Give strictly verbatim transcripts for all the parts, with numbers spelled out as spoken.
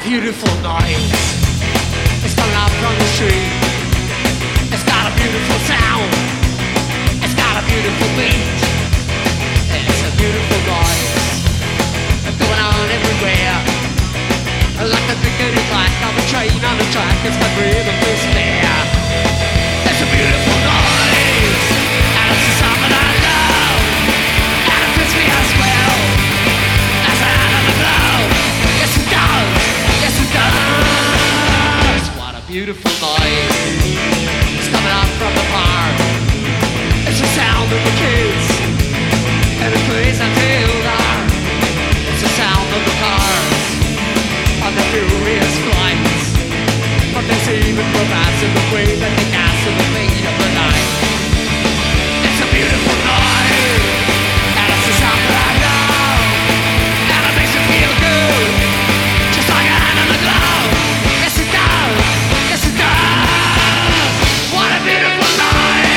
beautiful noise. It's coming out from the street. It's got a beautiful sound. It's got a beautiful beat. It's a beautiful noise. It's going on everywhere. Like a diggity black on the train on the track. It's got rhythm to spare. It's a beautiful noise. And it's a song that I love. And it fits me as well as I out of the glow. Yes it does. Yes it does. What a beautiful noise. It's coming out from the bar. It's the sound of the kids. And it plays until dark. It's the sound of the cars on the furious flights. But there's even romance in the way that they gas in the fade of the night. It's a beautiful noise. And it's the sound that I love. And it makes you feel good, just like a hand in the glove. Yes it does. Yes it does. What a beautiful night.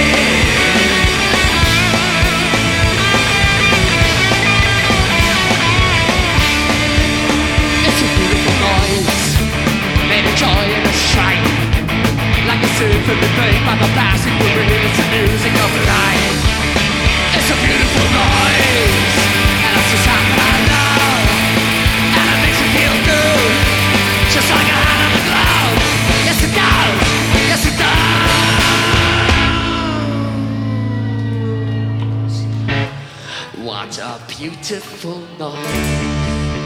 It's a beautiful noise, made of joy and a strife. Like a symphony played by the passing wind. It's the music of life. It's a beautiful noise, and it's the sound that I love. And it makes you feel good, just like a hand on the glove. Yes it does, yes it does. What a beautiful noise.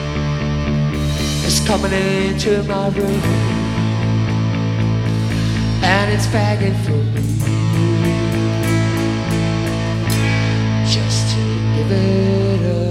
It's coming into my room, and it's begging for me just to give it up.